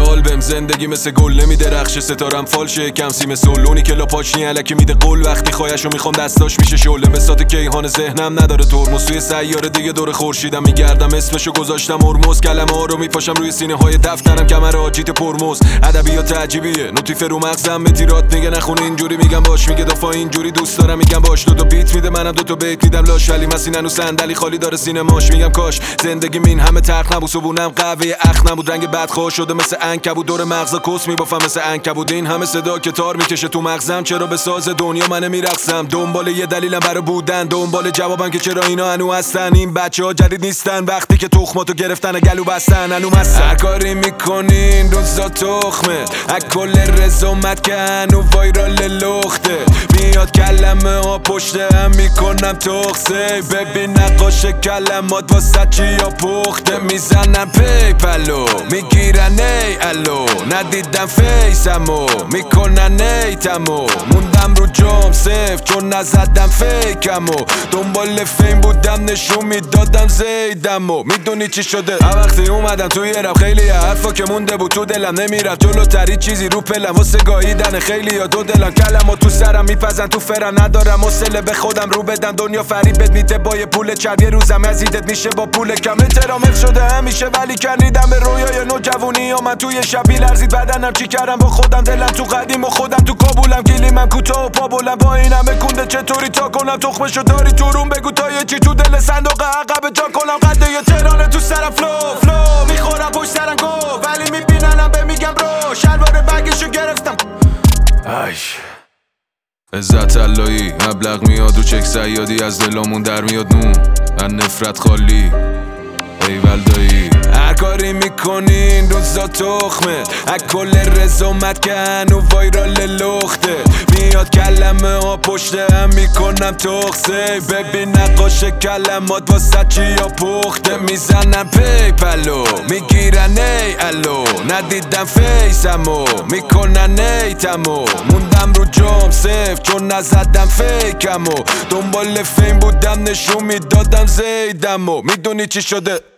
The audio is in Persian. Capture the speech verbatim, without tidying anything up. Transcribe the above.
قلبم زندگی مثل گل نمیدرخشه، ستارم فالشه کم سیم سولونی که لاپاچنی الکی میده قول، وقتی خواهشو میخوام دستاش میشه شعله بساط کیهان ذهنم نداره ترمز، توی سیاره دیگه دور خورشیدم میگردم اسمشو گذاشتم هرمز، کلمه ها رو میپاشم روی سینه های دفترم کمر آجیت پرمز، ادبیات عجیبیه نوتیف رو مغزم متیرات میگه نخونه اینجوری میگم باش، میگه دفعه اینجوری دوست دارم میگم باش، دو تا بیت میده منم دو تا بیت میدم لاش، ولی مسین هنوز صندلی خالی داره سینماش، میگم کاش زندگی این همه تلخ نبود، صبونم قهوه اخ نبود، رنگ بدخواه شده مثل عنکبوت، دور مغزا کس میبافم مثل عنکبوت، این همه صدا که تار میکشه تو مغزم، چرا به ساز دنیا من میرقصم، دنبال یه دلیلم برای بودن، دنبال جوابم که چرا اینا هنو هستن، این بچه‌ها جدید نیستن، وقتی که تخماتو گرفتن و گلو بستن هنو مستن، هر کاری میکنین روزا تخمه، از کل رزومت که هنو وایرال لخته، میاد کلمه ها پشت هم میکنم تخصه، ببین نقاش کلمات واسه چی یا پخته، میزنم پیپلو میگیرن ای الو، ندیدم فیسمو میکنن ای تمو، موندم رو جام سف چون نزدم فیکمو، دنبال فیم بودم نشون میدادم زیدمو، میدونی چی شده وقتی اومدم توی رپ، خیلی حرفا که مونده بود تو دلم نمیرفت جلوتری، چیزی رو پلم واسه گاییدن خیلی یا دو دلم، کلمو تو سرم میپزن تو فرم، ندارم حوصله به خودم رو بدم، دنیا فریبت میده با یه پول چرب، یه روزم ازیدت میشه با پول کم، احترامت شده همیشه ولی کنیدم به رویای نوجوانی یا من توی شبی لرزید بدنم، چی کردم با خودم دلم تو قدیم و خودم تو کابولم، کلیمم کوتاه و پا بلند، با این همه کنده چطوری تا کنم، تخمشو داری تو روم بگو تا یه چی تو دل صندوق عقب جا کنم، قد یه ترانه تو سرم فلو فلو میخورم پشت سرم گو، ولی میبیننم به میگم برو، شلوار بگشو گرفتم ایش عزت اللهی، مبلغ میاد و چک زیادی از دلامون در میاد نون، من نفرت خالی ایول دایی، هر کاری میکنین روزا تخمه، از کل رزومت که هنو وایرال لخته، میاد کلمه ها پشت هم میکنم تخصه، ببین نقاش کلمات واسه چی یا پخته، میزنم پیپلو میگیرن ای الو، ندیدم فیسمو میکنن ای تمو، موندم رو جام سف چون نزدم فیکمو، دنبال فیم بودم نشون میدادم زیدمو، میدونی چی شده